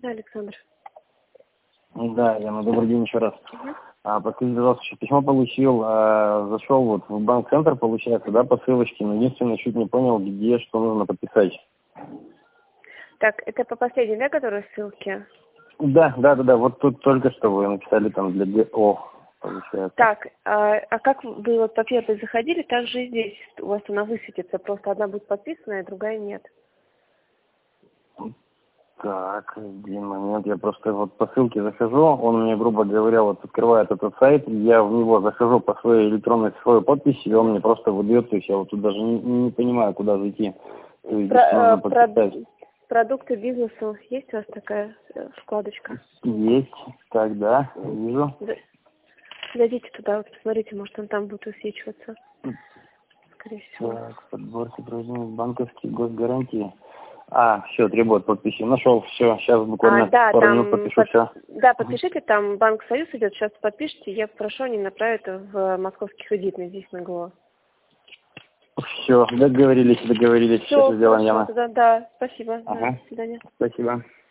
Да, Александр. Да, Яна, добрый день еще раз. Подскажите, пожалуйста, еще письмо получил, зашел вот в банк-центр, получается, да, по ссылочке, но единственное, чуть не понял, где, что нужно подписать. Так, это по последней, да, которой ссылке? Да, вот тут только что вы написали там для ГО, получается. Так, а как вы вот по первой заходили, так же и здесь у вас она высветится, просто одна будет подписана, а другая нет. Так, один момент, я просто вот по ссылке захожу, он мне, грубо говоря, вот открывает этот сайт, я в него захожу по своей электронной цифровой подписи, и он мне просто выдает, то есть я вот тут даже не понимаю, куда зайти. То есть здесь нужно подписать. Продукты бизнеса, есть у вас такая вкладочка? Есть, так, да, вижу. Зайдите туда, вот посмотрите, может он там будет высвечиваться, скорее всего. Так, подбор сопровождения банковских госгарантий. Все, требует подписи. Нашел, все, сейчас буквально пару минут подпишу, все. Да, подпишите, там Банк Союз идет, сейчас подпишите, я попрошу, они направят в московский кредитный здесь на ГО. Все, договорились, Все, сейчас сделаем, Яна. да, спасибо, Ага. до свидания. Спасибо.